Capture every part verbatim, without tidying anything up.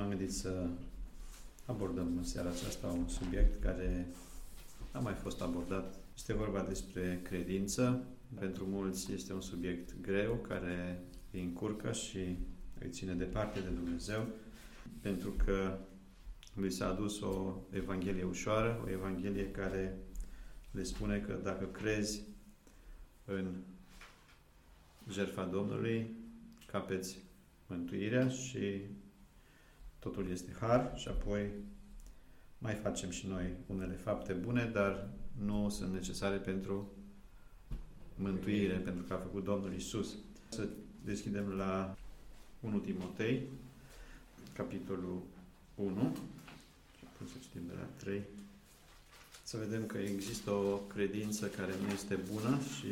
M-am gândit să abordăm în seara aceasta un subiect care a mai fost abordat. Este vorba despre credință. Pentru mulți este un subiect greu care îi încurcă și îi ține departe de Dumnezeu, pentru că lui s-a adus o evanghelie ușoară, o evanghelie care le spune că dacă crezi în jertfa Domnului, capeți mântuirea și totul este har și apoi mai facem și noi unele fapte bune, dar nu sunt necesare pentru mântuire, pentru că a făcut Domnul Iisus. Să deschidem la unu Timotei, capitolul unu, și apoi să citim de la trei. Să vedem că există o credință care nu este bună și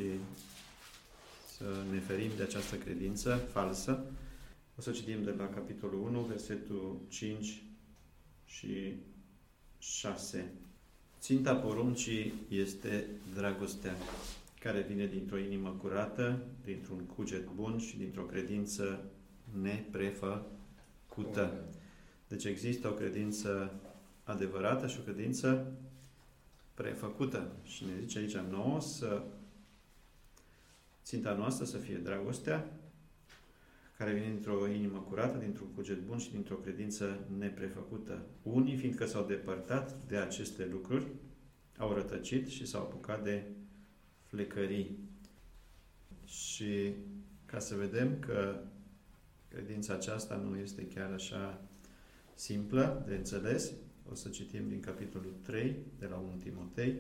să ne ferim de această credință falsă. O să citim de la capitolul unu, versetul cinci și șase. Ținta poruncii este dragostea, care vine dintr-o inimă curată, dintr-un cuget bun și dintr-o credință neprefăcută. Deci există o credință adevărată și o credință prefăcută. Și ne zice aici nouă să ținta noastră să fie dragostea, care vine dintr-o inimă curată, dintr-un cuget bun și dintr-o credință neprefăcută. Unii, fiindcă s-au depărtat de aceste lucruri, au rătăcit și s-au apucat de flecării. Și ca să vedem că credința aceasta nu este chiar așa simplă de înțeles, o să citim din capitolul trei, de la unu Timotei,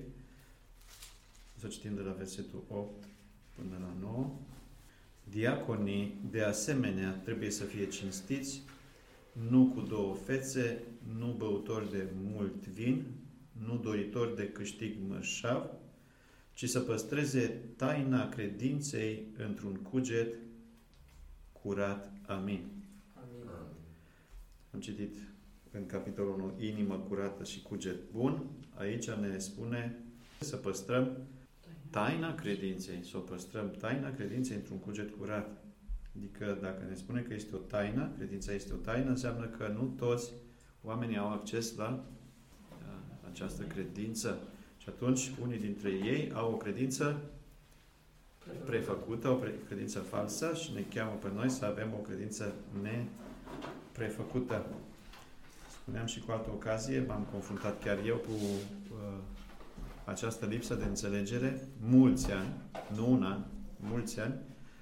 o să citim de la versetul opt până la nouă. Diaconii, de asemenea, trebuie să fie cinstiți, nu cu două fețe, nu băutori de mult vin, nu doritori de câștig mărșav, ci să păstreze taina credinței într-un cuget curat. Amin. Amin. Am citit în capitolul unu, inimă curată și cuget bun. Aici ne spune să păstrăm taina credinței, să o păstrăm taina credinței într-un cuget curat. Adică dacă ne spune că este o taină, credința este o taină, înseamnă că nu toți oamenii au acces la această credință. Și atunci, unii dintre ei au o credință prefăcută, o credință falsă și ne cheamă pe noi să avem o credință neprefăcută. Spuneam și cu altă ocazie, m-am confruntat chiar eu cu uh, această lipsă de înțelegere mulți ani, nu un an, mulți ani.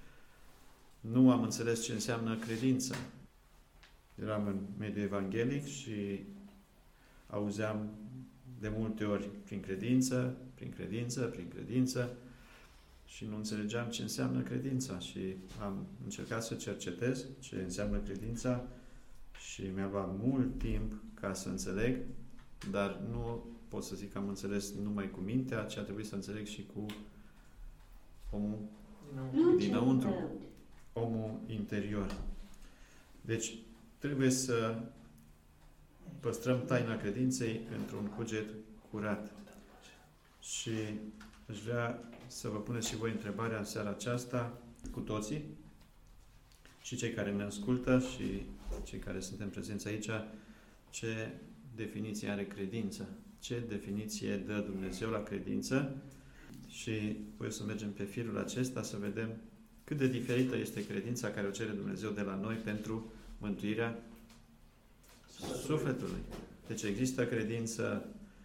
Nu am înțeles ce înseamnă credință. Eram în mediul evanghelic și auzeam de multe ori prin credință, prin credință, prin credință și nu înțelegeam ce înseamnă credința și am încercat să cercetez ce înseamnă credința și mi-a luat mult timp ca să înțeleg, dar nu pot să zic că am înțeles numai cu mintea, ci a trebuit să înțeleg și cu omul dinăuntru, dinăuntru omul interior. Deci trebuie să păstrăm taina credinței într-un cuget curat. Și aș vrea să vă puneți și voi întrebarea în seara aceasta, cu toții, și cei care ne ascultă și cei care suntem prezenți aici, ce definiție are credința? Ce definiție dă Dumnezeu la credință? Și voi o să mergem pe firul acesta să vedem cât de diferită este credința care o cere Dumnezeu de la noi pentru mântuirea sufletului. Deci există credință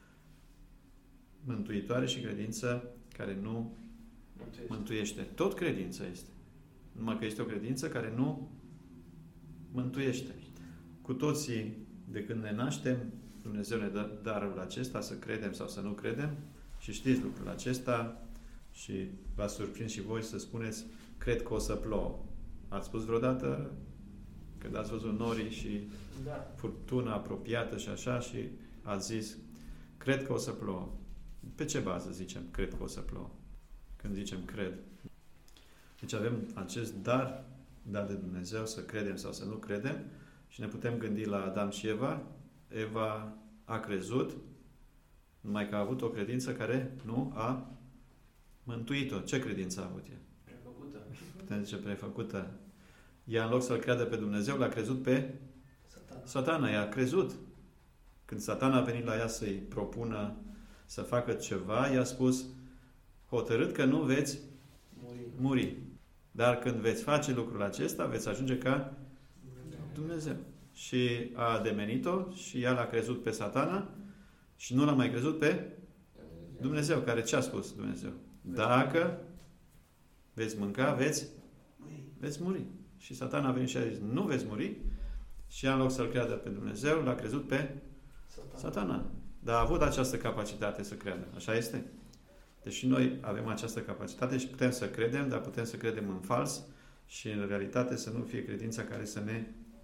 mântuitoare și credință care nu mântuiește. mântuiește. Tot credința este. Numai că este o credință care nu mântuiește. Cu toții, de când ne naștem, Dumnezeu ne dă darul acesta să credem sau să nu credem și știți lucrul acesta și v-ați surprins și voi să spuneți cred că o să plouă. Ați spus vreodată când ați văzut norii și da. furtuna apropiată și așa și ați zis cred că o să plouă. Pe ce bază zicem cred că o să plouă? Când zicem cred. Deci avem acest dar dat de Dumnezeu să credem sau să nu credem și ne putem gândi la Adam și Eva. Eva a crezut, numai că a avut o credință care nu a mântuit-o. Ce credință a avut ea? Prefăcută. Putem zice prefăcută. Ea, în loc să-L creadă pe Dumnezeu, l-a crezut pe Satana i-a crezut. Când Satana a venit la ea să-i propună să facă ceva, i-a spus hotărât că nu veți muri. muri. Dar când veți face lucrul acesta, veți ajunge ca Dumnezeu. Și a ademenit-o și ea l-a crezut pe Satana și nu l-a mai crezut pe Dumnezeu, care ce a spus Dumnezeu? Dacă veți mânca, veți, veți muri. Și Satana a venit și a zis, nu veți muri. Și în loc să-L creadă pe Dumnezeu, l-a crezut pe Satana. Satana. Dar a avut această capacitate să creadă. Așa este? Deci noi avem această capacitate și putem să credem, dar putem să credem în fals și în realitate să nu fie credința care să ne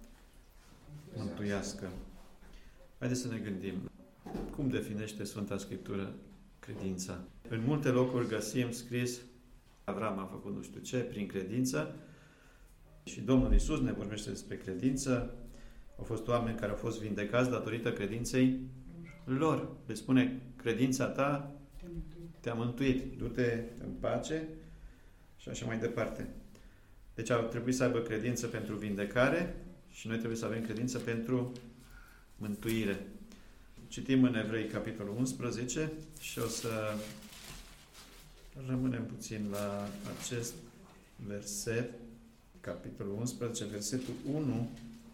mântuiască. Haideți să ne gândim. Cum definește Sfânta Scriptură credința? În multe locuri găsim scris Avram a făcut nu știu ce prin credință și Domnul Iisus ne vorbește despre credință. Au fost oameni care au fost vindecați datorită credinței lor. Le spune, credința ta te-a mântuit. Du-te în pace și așa mai departe. Deci ar trebui să aibă credință pentru vindecare și noi trebuie să avem credință pentru mântuire. Citim în Evrei, capitolul unsprezece și o să rămânem puțin la acest verset, capitolul unsprezece, versetul unu.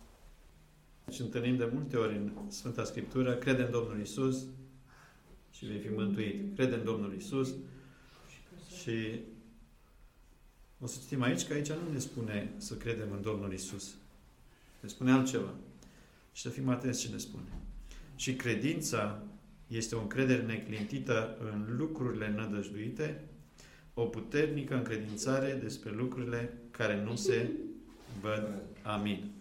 Deci întâlnim de multe ori în Sfânta Scriptură, crede în Domnul Iisus și vei fi mântuit. Crede în Domnul Iisus și o să citim aici că aici nu ne spune să credem în Domnul Iisus. Ne spune altceva. Și să fim atenți ce ne spune. Și credința este o încredere neclintită în lucrurile nădăjduite, o puternică încredințare despre lucrurile care nu se văd. Amin.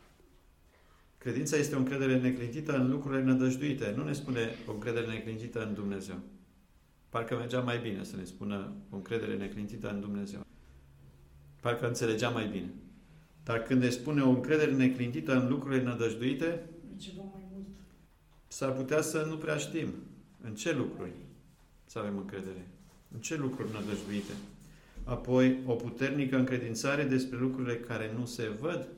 Credința este o încredere neclintită în lucrurile nădăjduite. Nu ne spune o încredere neclintită în Dumnezeu. Parcă mergea mai bine să ne spună o încredere neclintită în Dumnezeu. Parcă înțelegea mai bine. Dar când ne spune o încredere neclintită în lucrurile nădăjduite, ceva mai mult. S-ar putea să nu prea știm în ce lucruri să avem încredere. În ce lucruri nădăjduite. Apoi, o puternică încredințare despre lucrurile care nu se văd.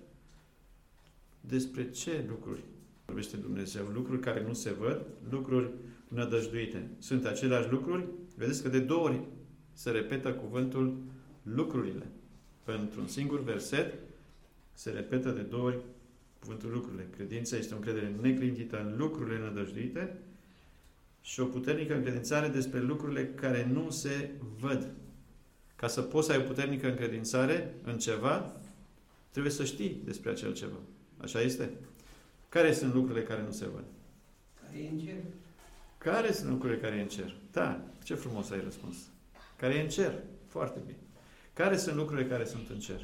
Despre ce lucruri vorbește Dumnezeu? Lucruri care nu se văd, lucruri nădăjduite. Sunt aceleași lucruri? Vedeți că de două ori se repetă cuvântul lucrurile. Într-un singur verset se repetă de două ori cuvântul lucrurile. Credința este o încredere neclintită în lucrurile nădăjduite și o puternică încredințare despre lucrurile care nu se văd. Ca să poți să ai o puternică încredințare în ceva, trebuie să știi despre acel ceva. Așa este? Care sunt lucrurile care nu se văd? Care e în cer. Care sunt lucrurile care e în cer? Da, ce frumos ai răspuns. Care e în cer? Foarte bine. Care sunt lucrurile care sunt în cer?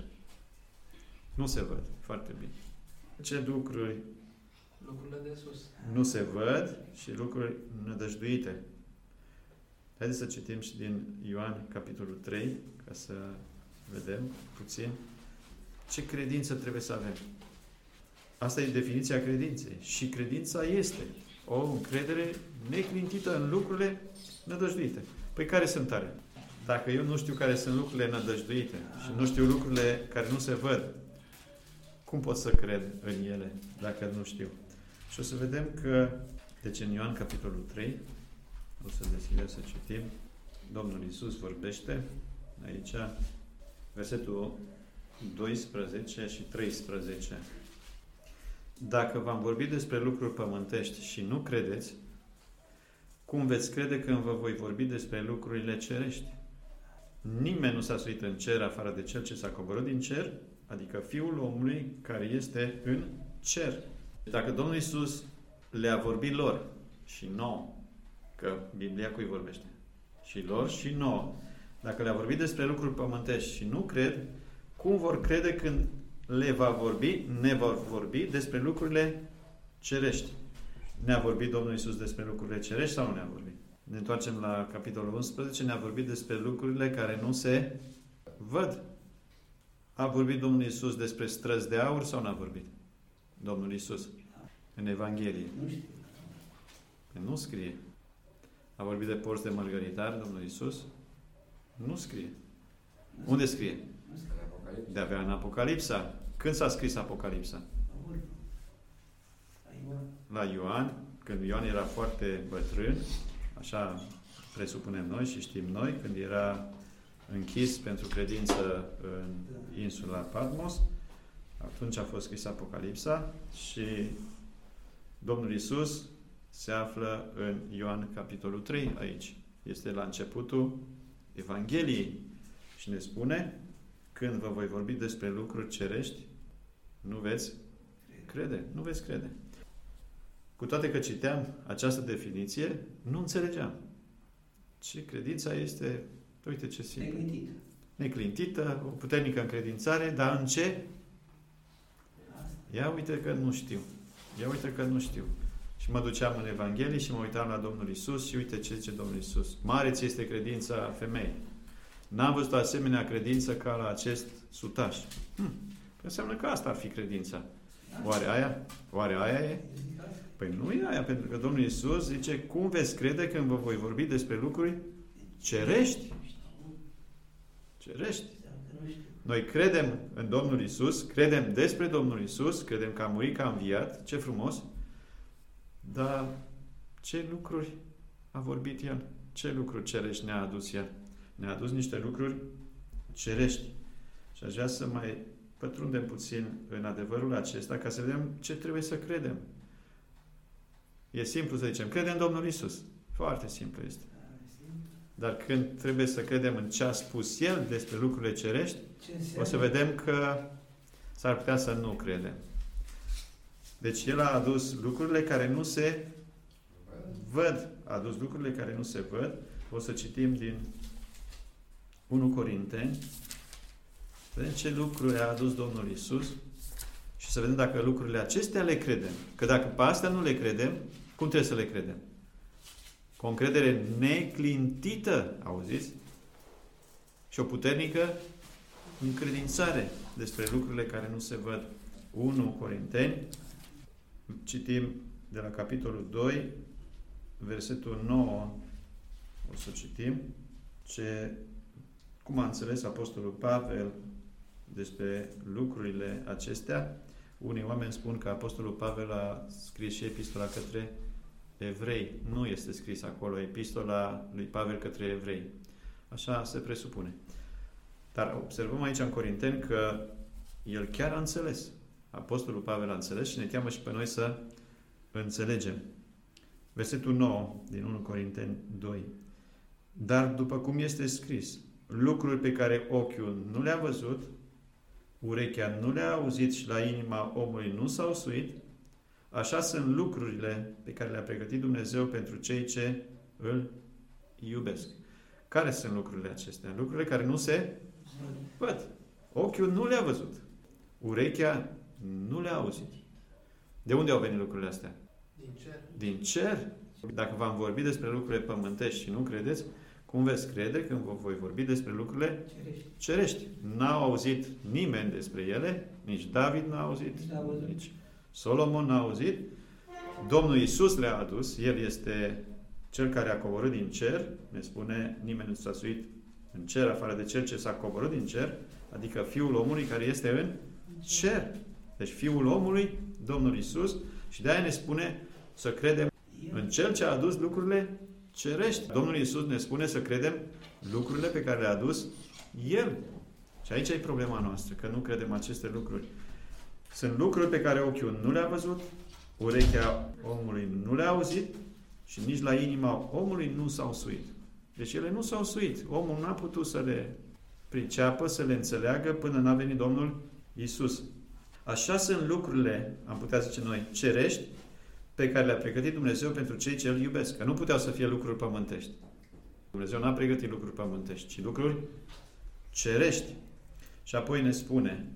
Nu se văd. Foarte bine. Ce lucruri Lucrurile de sus. nu se văd și lucruri nădăjduite? Haideți să citim și din Ioan, capitolul trei, ca să vedem puțin ce credință trebuie să avem. Asta e definiția credinței. Și credința este o încredere neclintită în lucrurile nădăjduite. Păi care sunt ale? Dacă eu nu știu care sunt lucrurile nădăjduite și nu știu lucrurile care nu se văd, cum pot să cred în ele dacă nu știu? Și o să vedem că, deci în Ioan capitolul trei, o să deschidem să citim, Domnul Iisus vorbește aici, versetul doisprezece și treisprezece. Dacă v-am vorbit despre lucruri pământești și nu credeți, cum veți crede când vă voi vorbi despre lucrurile cerești? Nimeni nu s-a suit în cer afară de cel ce s-a coborât din cer, adică Fiul omului care este în cer. Dacă Domnul Iisus le-a vorbit lor și nouă, că Biblia cui vorbește? Și lor și nouă. Dacă le-a vorbit despre lucruri pământești și nu cred, cum vor crede când le va vorbi, ne va vorbi despre lucrurile cerești? Ne-a vorbit Domnul Iisus despre lucrurile cerești sau nu ne-a vorbit? Ne întoarcem la capitolul unsprezece, ne-a vorbit despre lucrurile care nu se văd. A vorbit Domnul Iisus despre străzi de aur sau n-a vorbit? Domnul Iisus în Evanghelie. Nu știu. Nu scrie. A vorbit de porți de mărgăritar, Domnul Iisus? Nu scrie. Nu Unde scrie? Nu scrie Apocalipsa. De avea în Apocalipsa. Când s-a scris Apocalipsa? la Ioan, când Ioan era foarte bătrân, așa presupunem noi și știm noi, când era închis pentru credință în insula Patmos, atunci a fost scris Apocalipsa și Domnul Iisus se află în Ioan capitolul trei aici. Este la începutul Evangheliei și ne spune: când vă voi vorbi despre lucruri cerești, nu veți crede. Nu veți crede. Cu toate că citeam această definiție, nu înțelegeam. Ce credința este, uite ce simplu. Neclintită. Neclintită, o puternică încredințare, dar în ce? Ia uite că nu știu. Ia uite că nu știu. Și mă duceam în Evanghelie și mă uitam la Domnul Iisus și uite ce zice Domnul Iisus. Mare ți este credința femei. N-am văzut o asemenea credință ca la acest sutaș. Hm. Păi înseamnă că asta ar fi credința. Oare aia? Oare aia e? Păi nu e aia, pentru că Domnul Iisus zice: cum veți crede când vă voi vorbi despre lucruri cerești? Cerești. Noi credem în Domnul Iisus, credem despre Domnul Iisus, credem că a murit, că a înviat, ce frumos, dar ce lucruri a vorbit El? Ce lucruri cerești ne-a adus El? Ne-a adus niște lucruri cerești. Și aș vrea să mai pătrundem puțin în adevărul acesta, ca să vedem ce trebuie să credem. E simplu să zicem, credem în Domnul Iisus. Foarte simplu este. Dar când trebuie să credem în ce a spus El despre lucrurile cerești, o să vedem că s-ar putea să nu credem. Deci El a adus lucrurile care nu se văd. A adus lucrurile care nu se văd. O să citim din unu Corinteni. Vedem ce lucruri a adus Domnul Iisus și să vedem dacă lucrurile acestea le credem. Că dacă pe astea nu le credem, cum trebuie să le credem? Cu o încredere neclintită, auziți? Și o puternică încredințare despre lucrurile care nu se văd. unu Corinteni, citim de la capitolul doi, versetul nouă, o să citim, ce, cum a înțeles Apostolul Pavel despre lucrurile acestea. Unii oameni spun că Apostolul Pavel a scris și epistola către evrei. Nu este scris acolo epistola lui Pavel către evrei. Așa se presupune. Dar observăm aici în Corinteni că el chiar a înțeles. Apostolul Pavel a înțeles și ne cheamă și pe noi să înțelegem. Versetul nouă din unu Corinteni doi. Dar după cum este scris, lucruri pe care ochiul nu le-a văzut, urechea nu le-a auzit și la inima omului nu s-au suit, așa sunt lucrurile pe care le-a pregătit Dumnezeu pentru cei ce îl iubesc. Care sunt lucrurile acestea? Lucrurile care nu se văd. Ochiul nu le-a văzut. Urechea nu le-a auzit. De unde au venit lucrurile astea? Din cer. Din cer. Dacă v-am vorbit despre lucrurile pământești și nu credeți, cum veți crede când vă voi vorbi despre lucrurile Cerești. cerești? N-au auzit nimeni despre ele, nici David n-a auzit, Nici nici Solomon n-a auzit. Domnul Iisus le-a adus. El este Cel care a coborât din cer. Ne spune, nimeni nu s-a suit în cer afară de Cel ce s-a coborât din cer, adică Fiul omului care este în cer. Deci Fiul omului, Domnul Iisus, și de-aia ne spune să credem în Cel ce a adus lucrurile cerești. Domnul Iisus ne spune să credem lucrurile pe care le-a adus El. Și aici e problema noastră, că nu credem aceste lucruri. Sunt lucruri pe care ochiul nu le-a văzut, urechea omului nu le-a auzit și nici la inima omului nu s-au suit. Deci ele nu s-au suit. Omul n-a putut să le priceapă, să le înțeleagă până n-a venit Domnul Iisus. Așa sunt lucrurile, am putea zice noi, cerești, pe care le-a pregătit Dumnezeu pentru cei ce îl iubesc. Că nu puteau să fie lucruri pământești. Dumnezeu n-a pregătit lucruri pământești, ci lucruri cerești. Și apoi ne spune,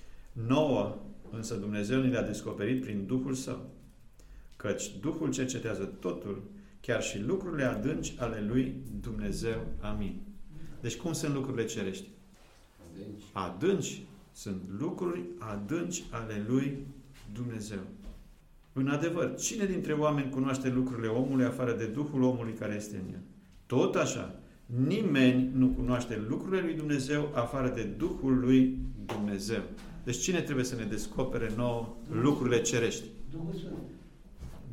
nouă însă Dumnezeu ni le-a descoperit prin Duhul Său. Căci Duhul cercetează totul, chiar și lucrurile adânci ale lui Dumnezeu. Amin. Deci cum sunt lucrurile cerești? Adânci. Adânci sunt lucruri adânci ale lui Dumnezeu. În adevăr, cine dintre oameni cunoaște lucrurile omului afară de Duhul omului care este în el? Tot așa, nimeni nu cunoaște lucrurile lui Dumnezeu afară de Duhul lui Dumnezeu. Deci cine trebuie să ne descopere nouă lucrurile cerești? Duhul Sfânt.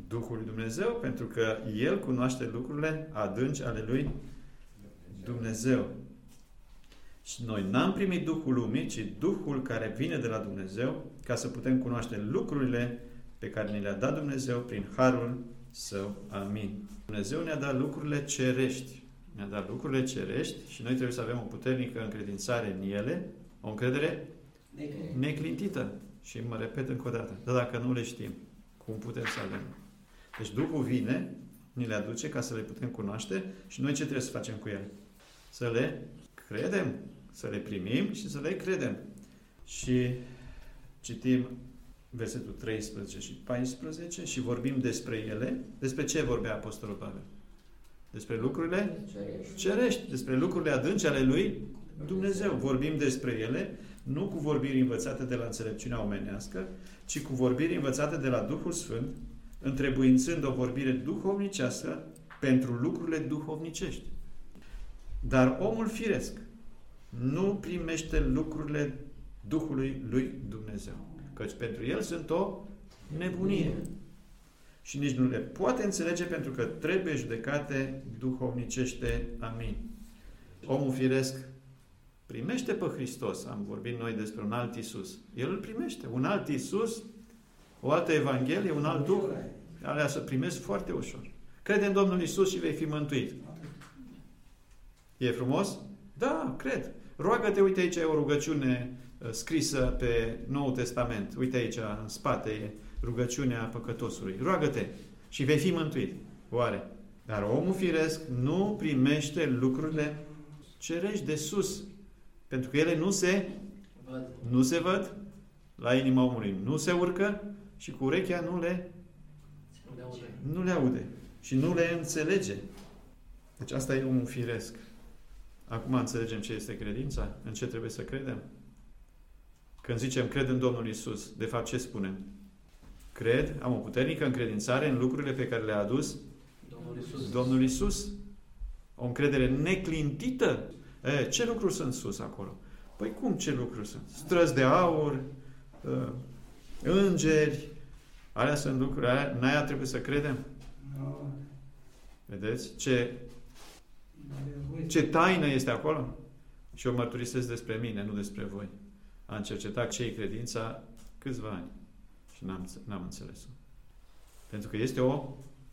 Duhul lui Dumnezeu, pentru că El cunoaște lucrurile adânci ale lui Dumnezeu. Și noi n-am primit Duhul lumii, ci Duhul care vine de la Dumnezeu, ca să putem cunoaște lucrurile pe care ni le-a dat Dumnezeu prin harul Său. Amin. Dumnezeu ne-a dat lucrurile cerești. Ne-a dat lucrurile cerești și noi trebuie să avem o puternică încredințare în ele, o încredere neclintită. Și mă repet încă o dată, dar dacă nu le știm, cum putem să avem? Deci Duhul vine, ni le aduce ca să le putem cunoaște și noi ce trebuie să facem cu ele? Să le credem, să le primim și să le credem. Și citim versetul treisprezece și paisprezece și vorbim despre ele. Despre ce vorbea Apostolul Pavel? Despre lucrurile cerești, despre lucrurile adânci ale lui Dumnezeu. Vorbim despre ele, nu cu vorbiri învățate de la înțelepciunea omenească, ci cu vorbiri învățate de la Duhul Sfânt, întrebuințând o vorbire duhovnicească pentru lucrurile duhovnicești. Dar omul firesc nu primește lucrurile Duhului lui Dumnezeu, căci pentru el sunt o nebunie. Și nici nu le poate înțelege pentru că trebuie judecate duhovnicește. Amin. Omul firesc primește pe Hristos. Am vorbit noi despre un alt Iisus. El îl primește. Un alt Iisus, o altă Evanghelie, un alt Duh. Alea să primesc foarte ușor. Crede în Domnul Iisus și vei fi mântuit. E frumos? Da, cred. Roagă-te, uite aici e o rugăciune scrisă pe Noul Testament. Uite aici, în spate, e rugăciunea păcătosului. Roagă-te și vei fi mântuit. Oare? Dar omul firesc nu primește lucrurile cerești de sus. Pentru că ele nu se văd. Nu se văd la inima omului. Nu se urcă și cu urechea nu le nu le aude. Nu le aude. Și nu le înțelege. Deci asta e omul firesc. Acum înțelegem ce este credința? În ce trebuie să credem? Când zicem cred în Domnul Iisus, de fapt ce spunem? Cred, am o puternică încredințare în lucrurile pe care le-a adus Domnul Iisus. Domnul Iisus. O încredere neclintită. E, ce lucruri sunt sus acolo? Păi cum ce lucruri sunt? Străzi de aur, uh, îngeri, alea sunt lucruri, alea, în aia trebuie să credem. No. Vedeți? Ce, ce taină este acolo? Și eu mărturisesc despre mine, nu despre voi. Am cercetat ce-i credința câțiva ani și n-am, n-am înțeles-o. Pentru că este o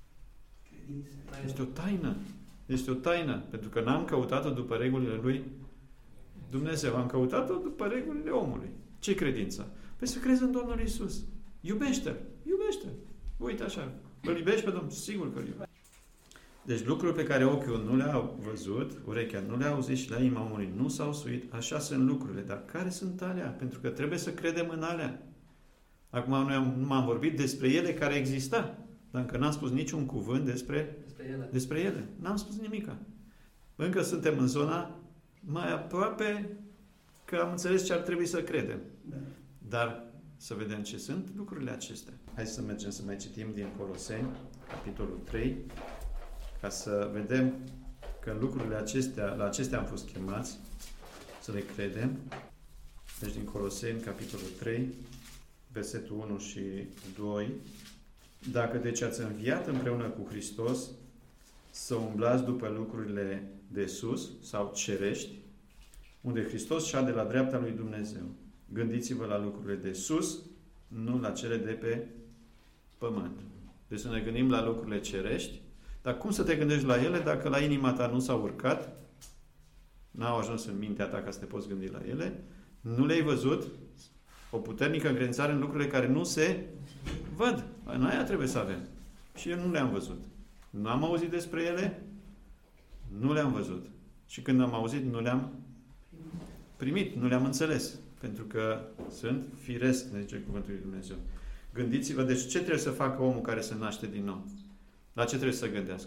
este o taină. Este o taină. Pentru că n-am căutat-o după regulile lui Dumnezeu. Am căutat-o după regulile omului. Ce-i credința? Păi să crezi în Domnul Iisus. Iubește-L. Iubește-L. Uite așa. Îl iubești pe Domnul? Sigur că îl iubești. Deci lucruri pe care ochiul nu le-a văzut, urechea nu le-a auzit și la inima omului nu s-au suit, așa sunt lucrurile. Dar care sunt alea? Pentru că trebuie să credem în alea. Acum noi am, nu m-am vorbit despre ele care exista, dar încă n-am spus niciun cuvânt despre, despre ele. Despre ele. N-am spus nimica. Încă suntem în zona mai aproape că am înțeles ce ar trebui să credem. Da. Dar să vedem ce sunt lucrurile acestea. Hai să mergem să mai citim din Coloseni, capitolul trei, ca să vedem că în lucrurile acestea, la acestea am fost chemați să le credem. Deci din Coloseni, capitolul trei, versetul unu și doi. Dacă deci ați înviat împreună cu Hristos, să umblați după lucrurile de sus sau cerești, unde Hristos șade la dreapta lui Dumnezeu. Gândiți-vă la lucrurile de sus, nu la cele de pe pământ. Deci să ne gândim la lucrurile cerești, dar cum să te gândești la ele dacă la inima ta nu s-au urcat, n-au ajuns în mintea ta ca să te poți gândi la ele, nu le-ai văzut, o puternică încredințare în lucrurile care nu se văd. În aia trebuie să avem. Și eu nu le-am văzut. Nu am auzit despre ele, nu le-am văzut. Și când am auzit, nu le-am primit, nu le-am înțeles. Pentru că sunt firesc, ne zice cuvântul lui Dumnezeu. Gândiți-vă, deci ce trebuie să facă omul care se naște din nou? La ce trebuie să gândească?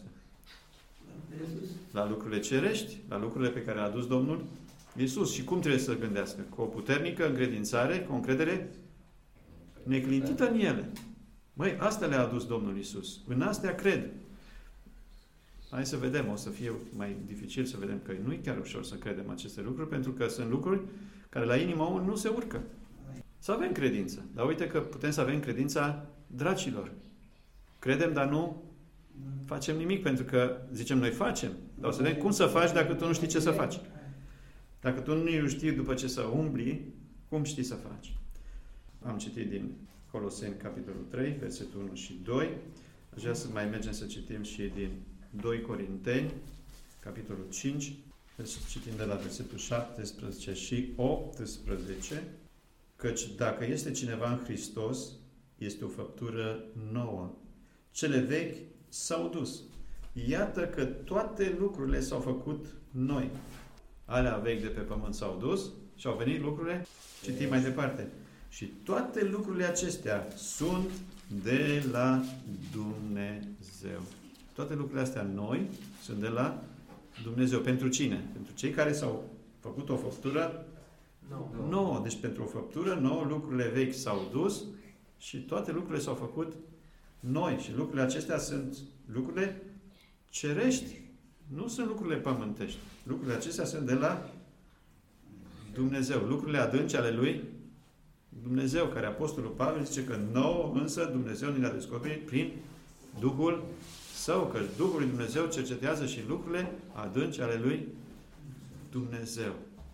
La lucrurile cerești, la lucrurile pe care le-a adus Domnul Iisus. Și cum trebuie să gândească? Cu o puternică încredințare, cu o încredere neclintită în ele. Măi, astea le-a adus Domnul Iisus. În astea cred. Hai să vedem, o să fie mai dificil să vedem că nu e chiar ușor să credem aceste lucruri, pentru că sunt lucruri care la inima omului nu se urcă. Să avem credință. Dar uite că putem să avem credința dracilor. Credem, dar nu facem nimic, pentru că zicem noi facem. Dar o să vedem cum să faci dacă tu nu știi ce să faci. Dacă tu nu știi după ce să umbli, cum știi să faci? Am citit din Coloseni, capitolul trei, versetul unu și doi. Aș vrea să mai mergem să citim și din doi Corinteni, capitolul cinci, să citim de la versetul șaptesprezece și optsprezece, căci dacă este cineva în Hristos, este o făptură nouă. Cele vechi s-au dus. Iată că toate lucrurile s-au făcut noi. Alea vechi de pe pământ s-au dus și au venit lucrurile, citim mai departe. Și toate lucrurile acestea sunt de la Dumnezeu. Toate lucrurile astea noi sunt de la Dumnezeu. Pentru cine? Pentru cei care s-au făcut o făptură No. nouă. Deci pentru o făptură nouă lucrurile vechi s-au dus și toate lucrurile s-au făcut noi. Și lucrurile acestea sunt lucrurile cerești. Nu sunt lucrurile pământești. Lucrurile acestea sunt de la Dumnezeu. Lucrurile adânci ale lui Dumnezeu, care Apostolul Pavel zice că nouă însă Dumnezeu ne le-a descoperit prin Duhul Său, că Duhul lui Dumnezeu cercetează și lucrurile adânci ale lui Dumnezeu.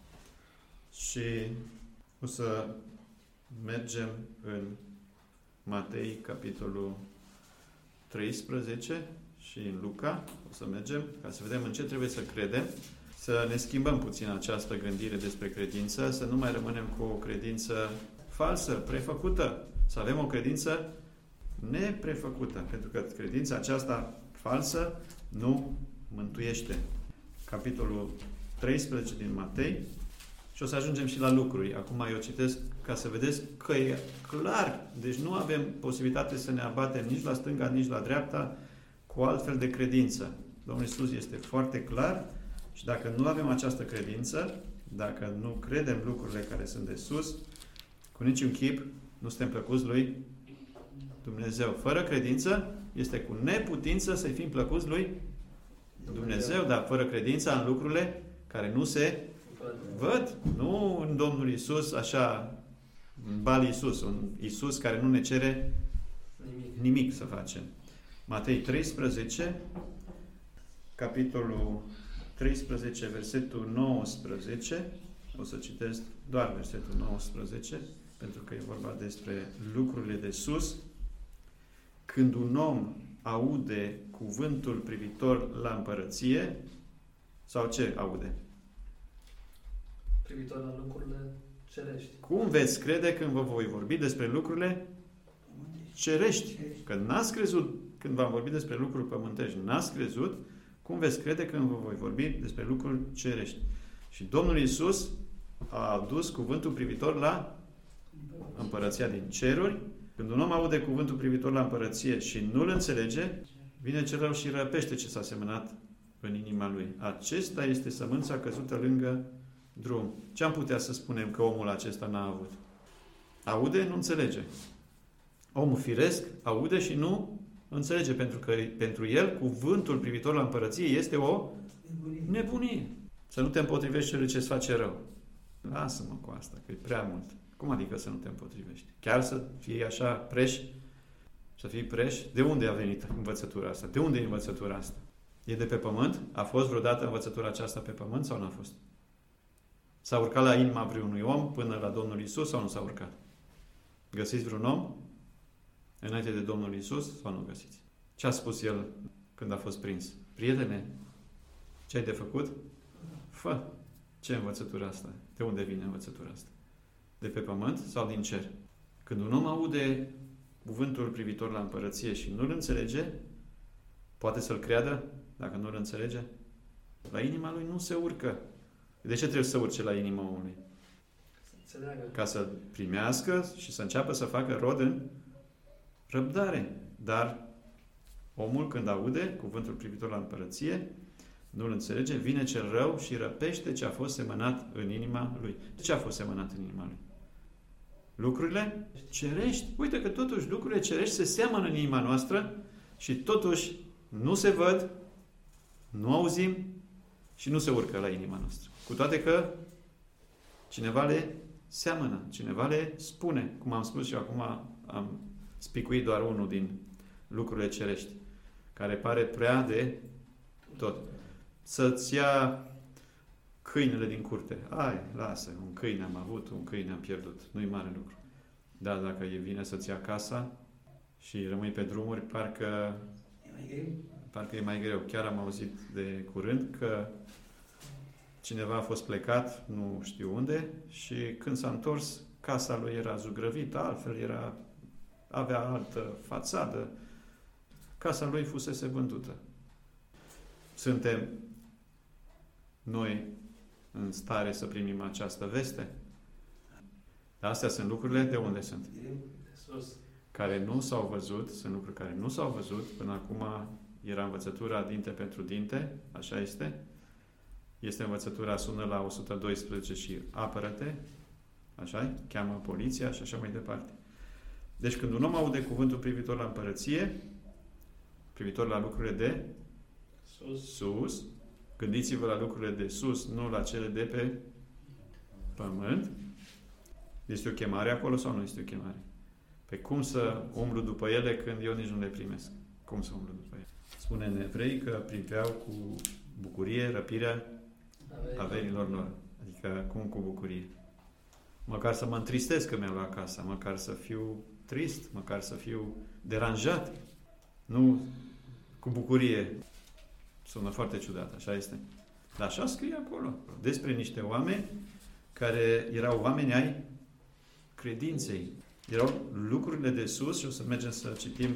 Și o să mergem în Matei, capitolul treisprezece și în Luca. O să mergem ca să vedem în ce trebuie să credem, să ne schimbăm puțin această gândire despre credință, să nu mai rămânem cu o credință falsă, prefăcută. Să avem o credință neprefăcută. Pentru că credința aceasta falsă nu mântuiește. Capitolul treisprezece din Matei. Și o să ajungem și la lucruri. Acum eu citesc ca să vedeți că e clar. Deci nu avem posibilitate să ne abatem nici la stânga, nici la dreapta cu altfel de credință. Domnul Iisus este foarte clar și dacă nu avem această credință, dacă nu credem lucrurile care sunt de sus, cu niciun chip nu suntem plăcuți lui Dumnezeu. Fără credință este cu neputință să-i fim plăcuți lui Dumnezeu, dar fără credința în lucrurile care nu se văd. Nu în Domnul Iisus, așa, în bal Iisus, un Iisus care nu ne cere Nimic. nimic să facem. Matei treisprezece, capitolul treisprezece, versetul nouăsprezece, o să citesc doar versetul nouăsprezece, pentru că e vorba despre lucrurile de sus. Când un om aude cuvântul privitor la împărăție, sau ce aude? Privitor la lucrurile cerești. Cum veți crede când vă voi vorbi despre lucrurile cerești? Că n-ați crezut când v-am vorbit despre lucruri pământești. N-ați crezut, cum veți crede când vă voi vorbi despre lucruri cerești? Și Domnul Iisus a adus cuvântul privitor la împărăția din ceruri. Când un om aude cuvântul privitor la împărăție și nu-l înțelege, vine cel rău și răpește ce s-a semănat în inima lui. Acesta este sămânța căzută lângă drum. Ce am putea să spunem că omul acesta n-a avut? Aude, nu înțelege. Omul firesc aude și nu înțelege, pentru că pentru el cuvântul privitor la împărăție este o nebunie. Să nu te împotrivești celui ce-ți face rău. Lasă-mă cu asta, că e prea mult. Cum adică să nu te împotrivești? Chiar să fii așa preș? Să fii preș? De unde a venit învățătura asta? De unde e învățătura asta? E de pe pământ? A fost vreodată învățătura aceasta pe pământ sau nu a fost? S-a urcat la inima vreunui om până la Domnul Iisus sau nu s-a urcat? Găsiți vreun om înainte de Domnul Iisus sau nu găsiți? Ce a spus el când a fost prins? Prietene, ce ai de făcut? Fă! Ce învățătura asta? De unde vine învățătura asta? De pe pământ sau din cer? Când un om aude cuvântul privitor la împărăție și nu-l înțelege, poate să-l creadă dacă nu-l înțelege? La inima lui nu se urcă. De ce trebuie să urce la inima omului? Ca să primească și să înceapă să facă rod în răbdare. Dar omul, când aude cuvântul privitor la împărăție, nu-l înțelege, vine cel rău și răpește ce a fost semănat în inima lui. De ce a fost semănat în inima lui? Lucrurile cerești. Uite că totuși lucrurile cerești se seamănă în inima noastră și totuși nu se văd, nu auzim și nu se urcă la inima noastră. Cu toate că cineva le seamănă, cineva le spune. Cum am spus și acum am spicuit doar unul din lucrurile cerești, care pare prea de tot. Să-ți ia câinele din curte. Ai, lasă, un câine am avut, un câine am pierdut. Nu-i mare lucru. Dar dacă e vine să-ți ia casa și rămâi pe drumuri, parcă, parcă e mai greu. Chiar am auzit de curând că cineva a fost plecat, nu știu unde, și când s-a întors, casa lui era zugrăvită, altfel era, avea altă fațadă. Casa lui fusese vândută. Suntem noi în stare să primim această veste? Dar astea sunt lucrurile de unde sunt? Care nu s-au văzut, sunt lucruri care nu s-au văzut. Până acum era învățătura dinte pentru dinte, așa este. Este învățătura, sună la o sută doisprezece și apără-te, așa cheamă poliția și așa mai departe. Deci când un om aude cuvântul privitor la împărăție, privitor la lucrurile de sus, sus gândiți-vă la lucrurile de sus, nu la cele de pe pământ. Este o chemare acolo sau nu este o chemare? Pe cum să umblu după ele când eu nici nu le primesc? Cum să umblu după ele? Spune în Evrei că priveau cu bucurie răpirea averilor lor. Adică cum cu bucurie? Măcar să mă întristez că mi-au luat casa, măcar să fiu trist, măcar să fiu deranjat. Nu cu bucurie. Sună foarte ciudat, așa este. Dar așa scrie acolo. Despre niște oameni care erau oameni ai credinței. Erau lucrurile de sus și o să mergem să citim,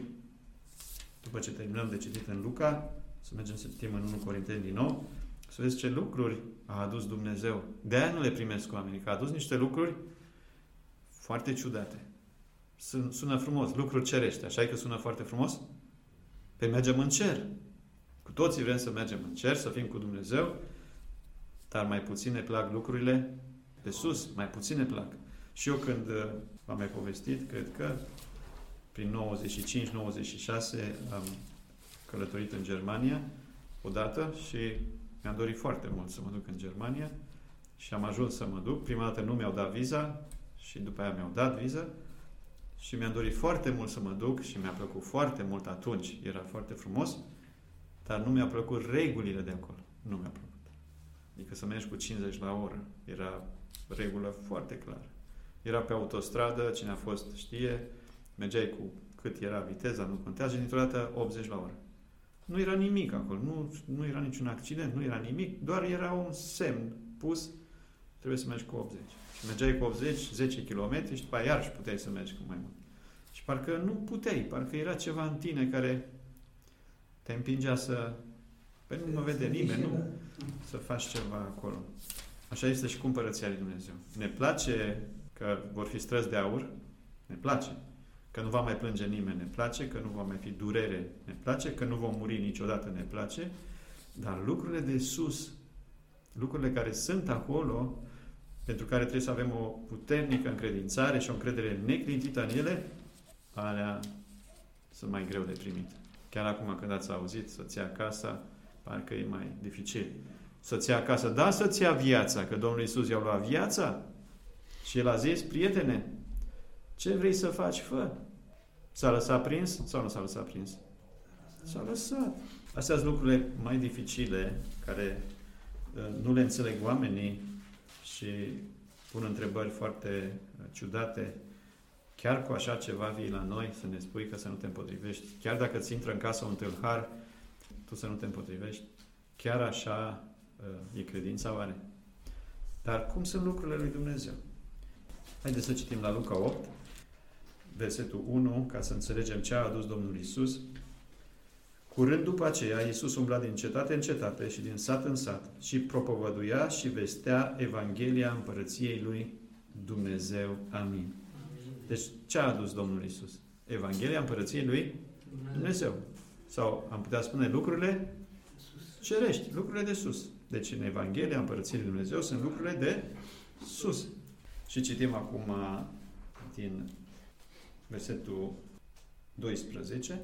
după ce terminăm de citit în Luca, să mergem să citim în unu Corinteni din nou, să vezi ce lucruri a adus Dumnezeu. De-aia nu le primesc oamenii, că a adus niște lucruri foarte ciudate. Sună frumos, lucruri cerești, așa e că sună foarte frumos? Păi mergem în cer. Cu toții vrem să mergem în cer, să fim cu Dumnezeu, dar mai puțin ne plac lucrurile de sus, mai puțin ne plac. Și eu când v-am mai povestit, cred că prin nouăzeci și cinci nouăzeci și șase am călătorit în Germania odată și mi-am dorit foarte mult să mă duc în Germania și am ajuns să mă duc. Prima dată nu mi-au dat viza și după aia mi-au dat viză și mi-am dorit foarte mult să mă duc și mi-a plăcut foarte mult atunci. Era foarte frumos, dar nu mi-a plăcut regulile de acolo. Nu mi-a plăcut. Adică să mergi cu cincizeci la oră. Era regulă foarte clară. Era pe autostradă, cine a fost știe, mergeai cu cât era viteza, nu contează, dintr-o dată optzeci la oră. Nu era nimic acolo, nu, nu era niciun accident, nu era nimic, doar era un semn pus, trebuie să mergi cu optzeci. Și mergeai cu optzeci, zece kilometri și după aia iarăși puteai să mergi cu mai mult. Și parcă nu puteai, parcă era ceva în tine care te împingea să... Păi nu mă vede nimeni, nu? Să faci ceva acolo. Așa este și cu Împărăția lui Dumnezeu. Ne place că vor fi străzi de aur, ne place. Că nu va mai plânge nimeni, ne place. Că nu va mai fi durere, ne place. Că nu vom muri niciodată, ne place. Dar lucrurile de sus, lucrurile care sunt acolo, pentru care trebuie să avem o puternică încredințare și o încredere neclintită în ele, alea sunt mai greu de primit. Chiar acum când ați auzit să-ți ia casa, parcă e mai dificil. Să-ți ia acasă, da, să-ți ia viața, că Domnul Iisus i-a luat viața și El a zis, prietene, ce vrei să faci, fă? S-a lăsat prins sau nu s-a lăsat prins? S-a lăsat. Astea sunt lucrurile mai dificile, care uh, nu le înțeleg oamenii și pun întrebări foarte uh, ciudate. Chiar cu așa ceva vii la noi să ne spui că să nu te împotrivești. Chiar dacă ți intră în casă un tâlhar, tu să nu te împotrivești. Chiar așa uh, e credința oare? Dar cum sunt lucrurile lui Dumnezeu? Haideți să citim la Luca opt, versetul unu, ca să înțelegem ce a adus Domnul Iisus. Curând după aceea, Iisus umbla din cetate în cetate și din sat în sat și propovăduia și vestea Evanghelia Împărăției lui Dumnezeu. Amin. Deci ce a adus Domnul Iisus? Evanghelia Împărăției lui Dumnezeu. Sau am putea spune lucrurile cerești, lucrurile de sus. Deci în Evanghelia Împărăției lui Dumnezeu sunt lucrurile de sus. Și citim acum din versetul doisprezece.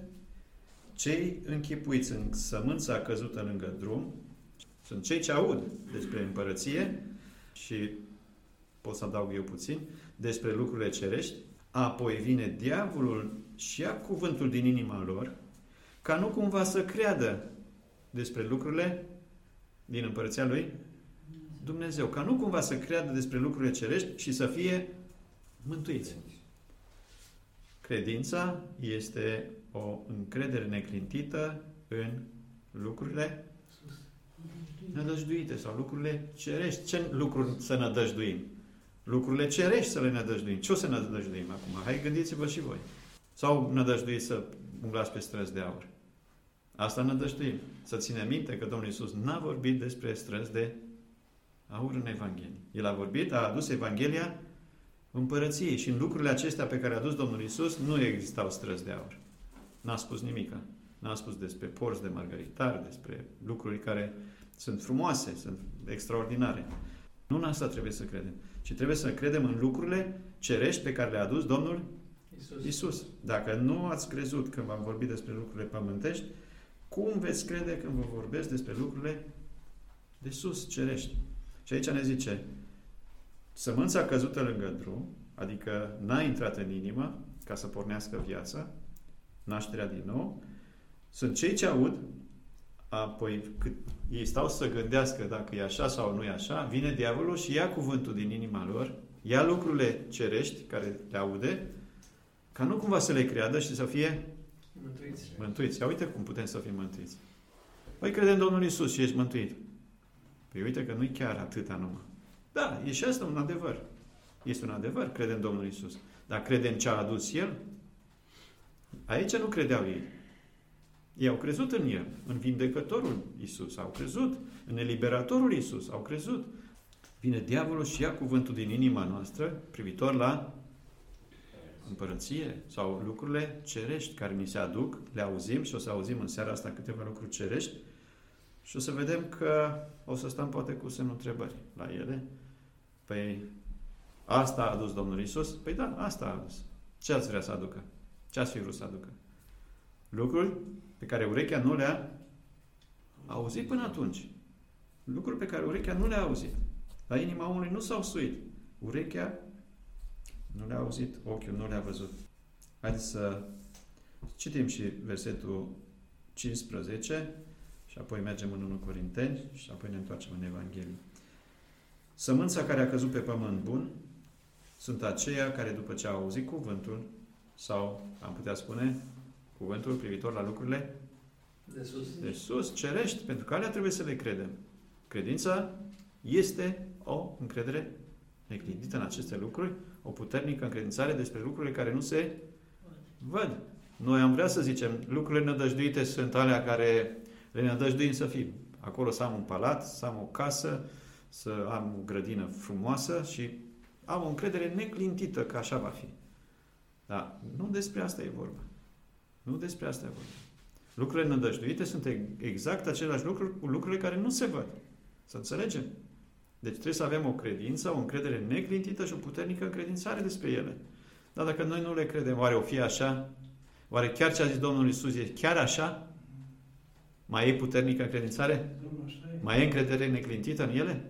Cei închipuiți în sămânța căzută lângă drum sunt cei ce aud despre împărăție și, pot să adaug eu puțin, despre lucrurile cerești. Apoi vine diavolul și ia cuvântul din inima lor, ca nu cumva să creadă despre lucrurile din împărăția lui Dumnezeu. Ca nu cumva să creadă despre lucrurile cerești și să fie mântuiți. Credința este o încredere neclintită în lucrurile nădăjduite sau lucrurile cerești. Ce lucruri să nădăjduim? Lucrurile cerești să le nădăjduim. Ce o să nădăjduim acum? Hai, gândiți-vă și voi. Sau nădăjduiți să umblați pe străzi de aur? Asta nădăjduim. Să ținem minte că Domnul Iisus n-a vorbit despre străzi de aur în Evanghelie. El a vorbit, a adus Evanghelia împărăției și în lucrurile acestea pe care a adus Domnul Iisus nu existau străzi de aur. N-a spus nimica. N-a spus despre porți de margaritar, despre lucruri care sunt frumoase, sunt extraordinare. Nu în asta trebuie să credem, ci trebuie să credem în lucrurile cerești pe care le-a adus Domnul Iisus. Iisus. Dacă nu ați crezut când v-am vorbit despre lucrurile pământești, cum veți crede când vă vorbesc despre lucrurile de sus, cerești? Și aici ne zice, sămânța căzută lângă drum, adică n-a intrat în inimă ca să pornească viața, nașterea din nou, sunt cei ce aud, apoi cât ei stau să gândească dacă e așa sau nu e așa, vine diavolul și ia cuvântul din inima lor, ia lucrurile cerești care le aude, ca nu cumva să le creadă și să fie mântuiți. mântuiți. Ia uite cum putem să fim mântuiți. Păi credem Domnul Iisus și ești mântuit. Păi uite că nu-i chiar atâta numai. Da, e și asta un adevăr. Este un adevăr, credem Domnul Iisus. Dar credem ce a adus El? Aici nu credeau ei. Ei au crezut în El, în vindecătorul Iisus, au crezut, în eliberatorul Iisus, au crezut. Vine diavolul și ia cuvântul din inima noastră privitor la împărăție sau lucrurile cerești care ni se aduc, le auzim și o să auzim în seara asta câteva lucruri cerești și o să vedem că o să stăm poate cu semnul întrebării la ele. Păi asta a adus Domnul Iisus? Păi da, asta a adus. Ce ați vrea să aducă? Ce ați fi vrut să aducă? Lucruri pe care urechea nu le-a auzit până atunci. Lucruri pe care urechea nu le-a auzit. La inima omului nu s-au suit. Urechea nu le-a auzit, ochiul nu le-a văzut. Haideți să citim și versetul cincisprezece și apoi mergem în unu Corinteni și apoi ne întoarcem în Evanghelie. Sămânța care a căzut pe pământ bun sunt aceia care după ce au auzit cuvântul sau, am putea spune, cuvântul privitor la lucrurile de sus, de sus cerești, pentru că alea trebuie să le credem. Credința este o încredere neclintită în aceste lucruri, o puternică încredințare despre lucrurile care nu se văd. Noi am vrea să zicem, lucrurile nădăjduite sunt alea care le nădăjduim să fim. Acolo să am un palat, să am o casă, să am o grădină frumoasă și am o încredere neclintită că așa va fi. Dar nu despre asta e vorba. Nu despre asta e vorba. Lucrurile nădăjduite sunt exact aceleași lucruri cu lucrurile care nu se văd. Să înțelegem? Deci trebuie să avem o credință, o încredere neclintită și o puternică încredințare despre ele. Dar dacă noi nu le credem, oare o fi așa? Oare chiar ce a zis Domnul Iisus e chiar așa? Mai e puternică încredințare? Mai e încredere neclintită în ele?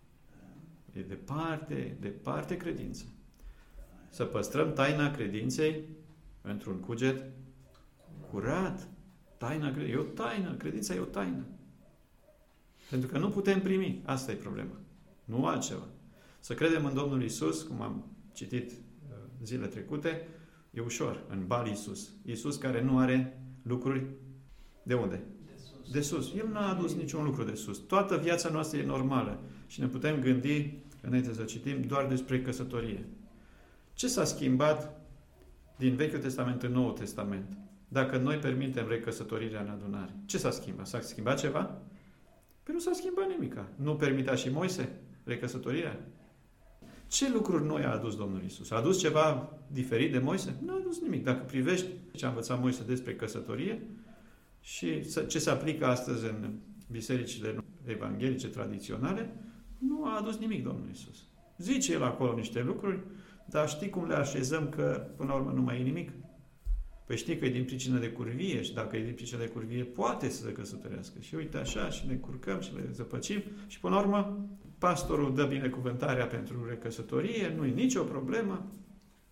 E departe, departe credință. Să păstrăm taina credinței într-un cuget curat. Taina, e o taină, credința e o taină. Pentru că nu putem primi. Asta e problema. Nu altceva. Să credem în Domnul Iisus, cum am citit zile trecute, e ușor. În bal Iisus. Iisus care nu are lucruri de unde? de sus. De sus. El n-a adus niciun lucru de sus. Toată viața noastră e normală. Și ne putem gândi, înainte să citim, doar despre căsătorie. Ce s-a schimbat din Vechiul Testament în Noul Testament? Dacă noi permitem recăsătorirea în adunare. Ce s-a schimbat? S-a schimbat ceva? Păi nu s-a schimbat nimica. Nu permitea și Moise recăsătorirea? Ce lucruri noi a adus Domnul Iisus? A adus ceva diferit de Moise? Nu a adus nimic. Dacă privești ce a învățat Moise despre căsătorie și ce se aplică astăzi în bisericile evanghelice tradiționale, nu a adus nimic Domnul Iisus. Zice El acolo niște lucruri, dar știi cum le așezăm că până la urmă nu mai e nimic? Păi știi că e din pricină de curvie și dacă e din pricină de curvie poate să se căsătorească. Și uite așa și ne curcăm și le zăpăcim și până la urmă pastorul dă binecuvântarea pentru recăsătorie, nu e nicio problemă.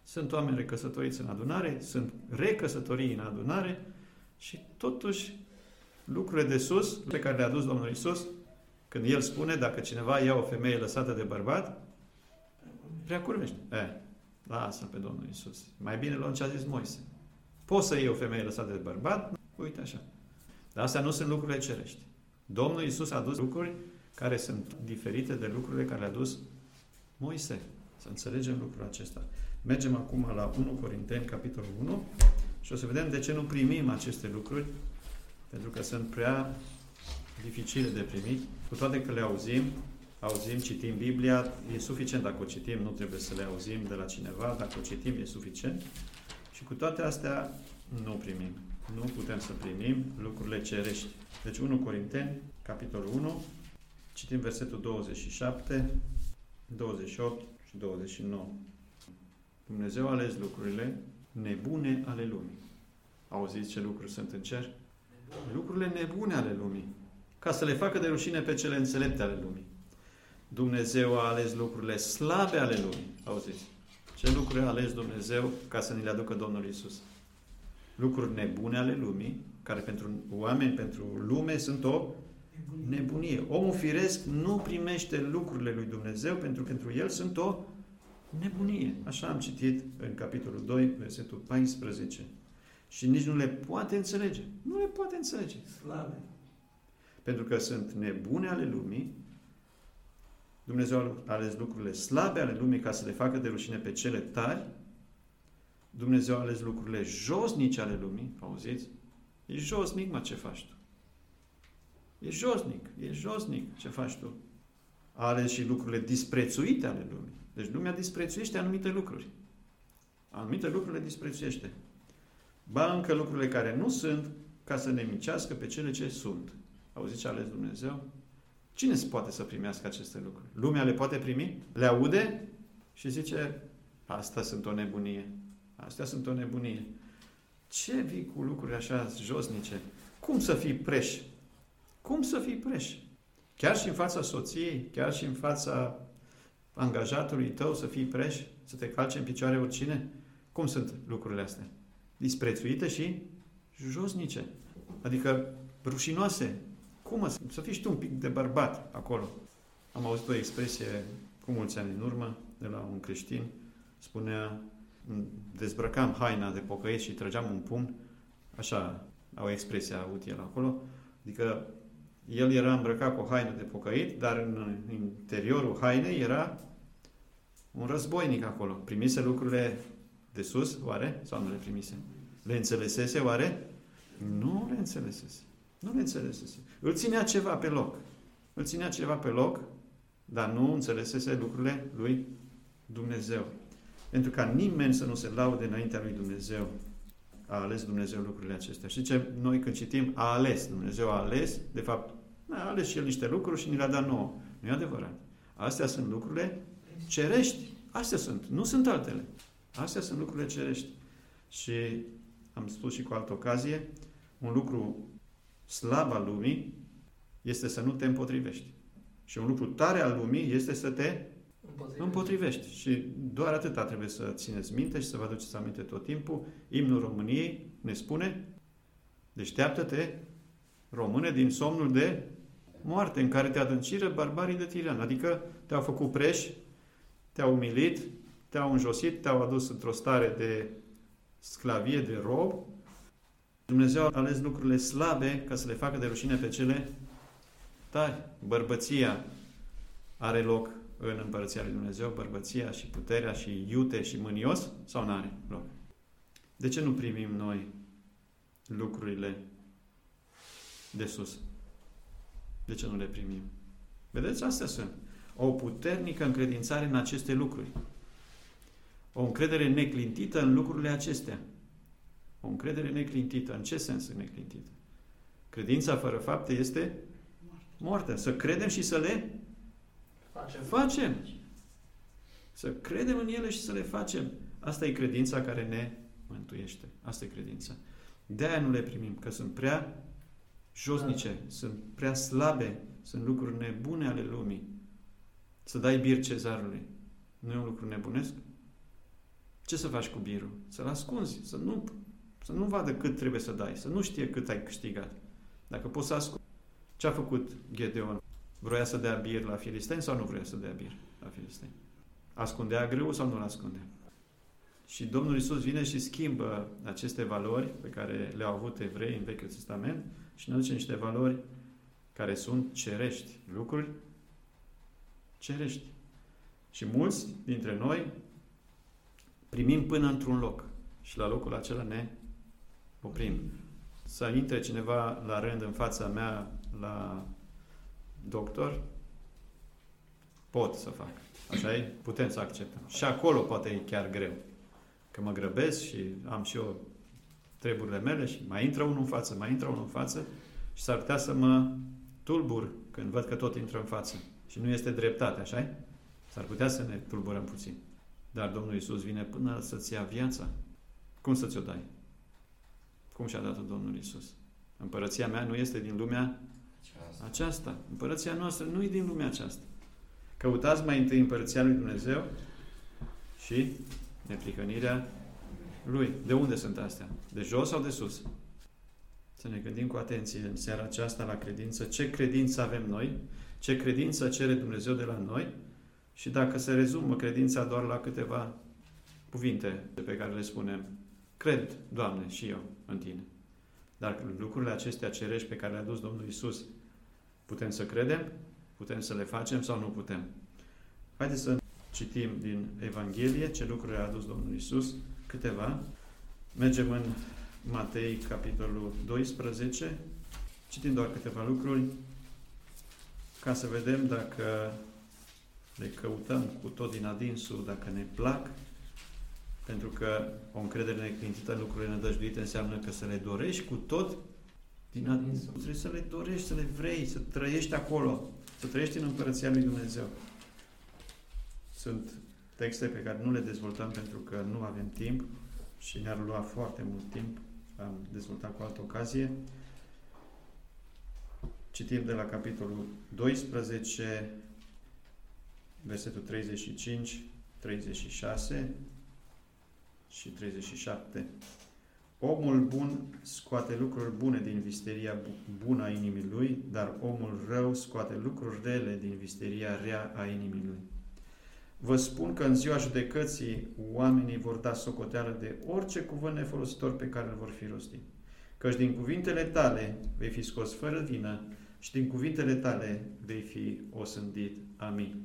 Sunt oameni recăsătoriți în adunare, sunt recăsătorii în adunare și totuși lucrurile de sus pe care le-a adus Domnul Iisus, când El spune, dacă cineva ia o femeie lăsată de bărbat, prea curvește. Eh, lasă pe Domnul Iisus. Mai bine luăm ce a zis Moise. Poți să iei o femeie lăsată de bărbat? Uite așa. Dar astea nu sunt lucrurile cerești. Domnul Iisus a adus lucruri care sunt diferite de lucrurile care le-a adus Moise. Să înțelegem lucrul acesta. Mergem acum la unu Corinteni, capitolul unu, și o să vedem de ce nu primim aceste lucruri, pentru că sunt prea dificile de primit, cu toate că le auzim, auzim, citim Biblia, e suficient dacă o citim, nu trebuie să le auzim de la cineva, dacă o citim e suficient. Și cu toate astea nu primim. Nu putem să primim lucrurile cerești. Deci unu Corinteni, capitolul unu, citim versetul douăzeci și șapte, douăzeci și opt și douăzeci și nouă. Dumnezeu a ales lucrurile nebune ale lumii. Auziți ce lucruri sunt în cer? Lucrurile nebune ale lumii. Ca să le facă de rușine pe cele înțelepte ale lumii. Dumnezeu a ales lucrurile slabe ale lumii. Auziți? Ce lucruri a ales Dumnezeu ca să ni le aducă Domnul Iisus? Lucruri nebune ale lumii, care pentru oameni, pentru lume, sunt o nebunie. Omul firesc nu primește lucrurile lui Dumnezeu pentru că pentru el sunt o nebunie. Așa am citit în capitolul doi, versetul paisprezece. Și nici nu le poate înțelege. Nu le poate înțelege. Slabe. Pentru că sunt nebune ale lumii. Dumnezeu a ales lucrurile slabe ale lumii ca să le facă de rușine pe cele tari. Dumnezeu a ales lucrurile josnice ale lumii. Auziți? E josnic, mă, ce faci tu? E josnic. E josnic ce faci tu. A ales și lucrurile disprețuite ale lumii. Deci lumea disprețuiește anumite lucruri. Anumite lucruri le disprețuiește. Ba încă lucrurile care nu sunt, ca să ne micească pe cele ce sunt. Auziți ce a ales Dumnezeu? Cine se poate să primească aceste lucruri? Lumea le poate primi? Le aude? Și zice, asta sunt o nebunie. Astea sunt o nebunie. Ce vii cu lucruri așa josnice? Cum să fii preș? Cum să fii preș? Chiar și în fața soției, chiar și în fața angajatului tău să fii preș? Să te calce în picioare oricine? Cum sunt lucrurile astea? Disprețuite și josnice. Adică rușinoase. Cum să, să fii și tu un pic de bărbat acolo? Am auzit o expresie cu mulți ani în urmă de la un creștin. Spunea, dezbrăcam haina de pocăit și trăgeam un pumn. Așa, au expresia avut el acolo. Adică el era îmbrăcat cu o haină de pocăit, dar în interiorul hainei era un războinic acolo. Primise lucrurile de sus, oare? Sau nu le primise? Le înțelesese, oare? Nu le înțelesese. Nu le înțelesese. Îl ținea ceva pe loc. Îl ținea ceva pe loc, dar nu înțelesese lucrurile lui Dumnezeu. Pentru ca nimeni să nu se laude înaintea lui Dumnezeu. A ales Dumnezeu lucrurile acestea. Și ce noi când citim, a ales. Dumnezeu a ales, de fapt, a ales și El niște lucruri și ni le-a dat nouă. Nu e adevărat. Astea sunt lucrurile cerești. Astea sunt. Nu sunt altele. Astea sunt lucrurile cerești. Și am spus și cu altă ocazie, un lucru slab al lumii este să nu te împotrivești. Și un lucru tare al lumii este să te împotrivești. împotrivești. Și doar atâta trebuie să țineți minte și să vă aduceți aminte tot timpul. Imnul României ne spune, deșteaptă-te, române, din somnul de moarte în care te adânciră barbarii de tiran. Adică te-au făcut preși, te-au umilit, te-au înjosit, te-au adus într-o stare de sclavie, de rob. Dumnezeu a ales lucrurile slabe ca să le facă de rușine pe cele tari. Bărbăția are loc în Împărăția lui Dumnezeu, bărbăția și puterea și iute și mânios, sau n-are loc? De ce nu primim noi lucrurile de sus? De ce nu le primim? Vedeți, astea sunt. O puternică încredințare în aceste lucruri. O încredere neclintită în lucrurile acestea. O încredere neclintită. În ce sens e neclintită? Credința fără fapte este moartă. Să credem și să le facem. facem. Să credem în ele și să le facem. Asta e credința care ne mântuiește. Asta e credința. De-aia nu le primim, că sunt prea josnice, da. Sunt prea slabe, sunt lucruri nebune ale lumii. Să dai bir cezarului. Nu e un lucru nebunesc? Ce să faci cu birul? Să-l ascunzi, să nu, să nu vadă cât trebuie să dai, să nu știe cât ai câștigat. Dacă poți să ascunzi. Ce a făcut Gedeon? Vroia să dea bir la filisteni sau nu vroia să dea bir la filisteni? Ascundea grâul sau nu-l ascundea? Și Domnul Iisus vine și schimbă aceste valori pe care le-au avut evrei în Vechiul Testament și ne aduce niște valori care sunt cerești, lucruri cerești. Și mulți dintre noi primim până într-un loc și la locul acela ne oprim. Să intre cineva la rând în fața mea la doctor, pot să fac. Așa e? Putem să acceptăm. Și acolo poate e chiar greu. Că mă grăbesc și am și eu treburile mele și mai intră unul în față, mai intră unul în față și s-ar putea să mă tulbur când văd că tot intră în față. Și nu este dreptate, așa e? S-ar putea să ne tulburăm puțin. Dar Domnul Iisus vine până să-ți ia viața. Cum să ți-o dai? Cum și-a dat-o Domnul Iisus? Împărăția mea nu este din lumea aceasta. aceasta. Împărăția noastră nu e din lumea aceasta. Căutați mai întâi împărăția lui Dumnezeu și neprihănirea Lui. De unde sunt astea? De jos sau de sus? Să ne gândim cu atenție în seara aceasta la credință. Ce credință avem noi? Ce credință cere Dumnezeu de la noi? Și dacă se rezumă credința doar la câteva cuvinte pe care le spunem, cred, Doamne, și eu în Tine. Dar lucrurile acestea cerești pe care le-a dus Domnul Iisus, putem să credem? Putem să le facem sau nu putem? Haideți să citim din Evanghelie ce lucruri a adus Domnul Iisus, câteva. Mergem în Matei, capitolul doisprezece, citim doar câteva lucruri, ca să vedem dacă le căutăm cu tot din adinsul, dacă ne plac, pentru că o încredere neclintită în lucrurile nădăjduite înseamnă că să le dorești cu tot din adinsul. Trebuie să le dorești, să le vrei, să trăiești acolo, să trăiești în Împărăția lui Dumnezeu. Sunt texte pe care nu le dezvoltăm pentru că nu avem timp și ne-ar lua foarte mult timp. Am dezvoltat cu altă ocazie. Citim de la capitolul doisprezece, versetul treizeci și cinci, treizeci și șase și treizeci și șapte. Omul bun scoate lucruri bune din visteria bună a inimii lui, dar omul rău scoate lucruri rele din visteria rea a inimii lui. Vă spun că în ziua judecății oamenii vor da socoteală de orice cuvânt nefolositor pe care îl vor fi rostit. Căci din cuvintele tale vei fi scos fără vină și din cuvintele tale vei fi osândit. Amin.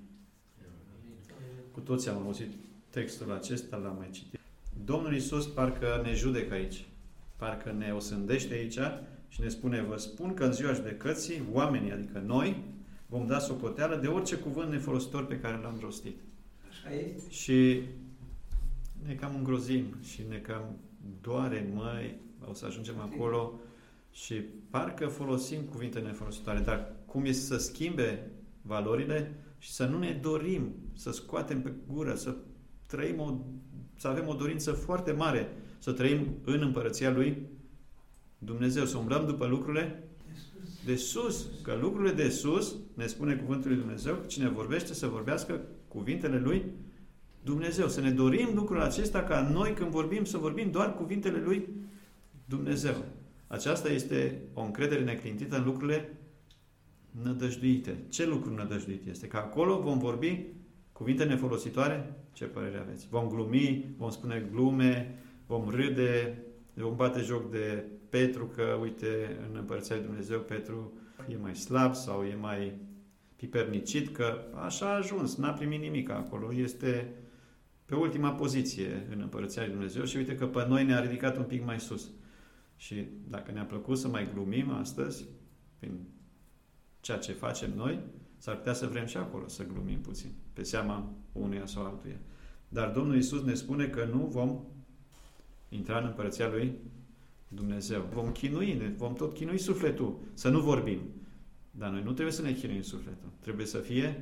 Cu toți am auzit textul acesta, l-am mai citit. Domnul Iisus parcă ne judecă aici, parcă ne osândește aici și ne spune, vă spun că în ziua judecății, oamenii, adică noi, vom da socoteală de orice cuvânt nefolositor pe care l-am rostit. Așa e? Și ne cam îngrozim și ne cam doare, măi, o să ajungem acolo și parcă folosim cuvinte nefolositoare, dar cum este să schimbe valorile și să nu ne dorim să scoatem pe gură, să trăim o, să avem o dorință foarte mare, să trăim în Împărăția lui Dumnezeu, să umblăm după lucrurile de sus, că lucrurile de sus, ne spune cuvântul lui Dumnezeu, cine vorbește să vorbească cuvintele lui Dumnezeu. Să ne dorim lucrul acesta ca noi când vorbim să vorbim doar cuvintele lui Dumnezeu. Aceasta este o încredere neclintită în lucrurile nădăjduite. Ce lucru nădăjduit este? Că acolo vom vorbi cuvinte nefolositoare? Ce părere aveți? Vom glumi, vom spune glume, vom râde, vom bate joc de Petru că, uite, în Împărăția lui Dumnezeu Petru e mai slab sau e mai pipernicit, că așa a ajuns, n-a primit nimic acolo, este pe ultima poziție în Împărăția lui Dumnezeu și uite că pe noi ne-a ridicat un pic mai sus. Și dacă ne-a plăcut să mai glumim astăzi, prin ceea ce facem noi, s-ar putea să vrem și acolo să glumim puțin, pe seama unuia sau altuia. Dar Domnul Iisus ne spune că nu vom intra în Împărăția lui Dumnezeu. Vom chinui, ne vom tot chinui sufletul să nu vorbim. Dar noi nu trebuie să ne chinuim sufletul. Trebuie să fie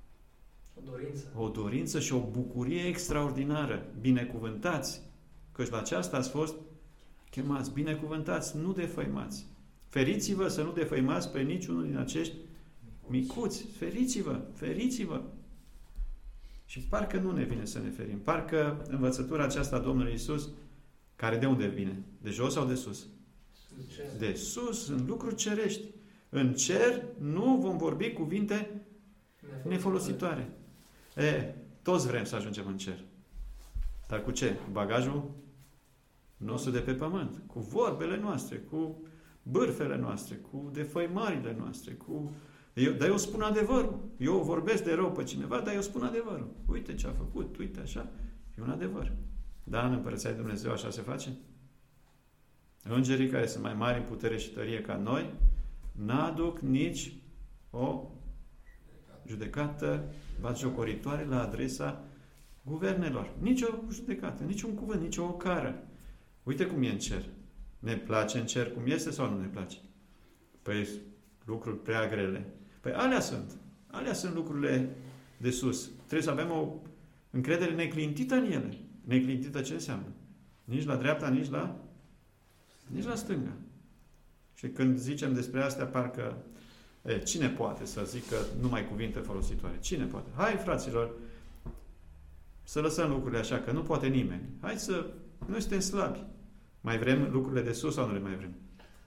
o dorință. O dorință și o bucurie extraordinară. Binecuvântați, căci la aceasta ați fost chemați. Binecuvântați, nu defăimați. Feriți-vă să nu defăimați pe niciunul din acești micuți. Feriți-vă, feriți-vă. Și parcă nu ne vine să ne ferim. Parcă învățătura aceasta a Domnului Iisus, care de unde vine? De jos sau de sus? De sus, în lucruri cerești. În cer nu vom vorbi cuvinte nefolositoare. E, toți vrem să ajungem în cer. Dar cu ce? Cu bagajul nostru de pe pământ. Cu vorbele noastre, cu bârfele noastre, cu defăimările noastre, cu... Eu, dar eu spun adevărul. Eu vorbesc de rău pe cineva, dar eu spun adevărul. Uite ce a făcut, uite așa. E un adevăr. Da, în Împărăția lui Dumnezeu așa se face? Îngerii care sunt mai mari în putere și tărie ca noi n-aduc nici o judecată batjocoritoare la adresa guvernelor. Nici o judecată, nici un cuvânt, nici o ocară. Uite cum e în cer. Ne place în cer cum este sau nu ne place? Păi lucruri prea grele. Păi alea sunt. Alea sunt lucrurile de sus. Trebuie să avem o încredere neclintită în ele. Neclintită ce înseamnă? Nici la dreapta, nici la nici la stânga. Și când zicem despre astea, parcă e, cine poate să zică numai cuvinte folositoare? Cine poate? Hai, fraților, să lăsăm lucrurile așa, că nu poate nimeni. Hai să... Noi suntem slabi. Mai vrem lucrurile de sus sau nu le mai vrem?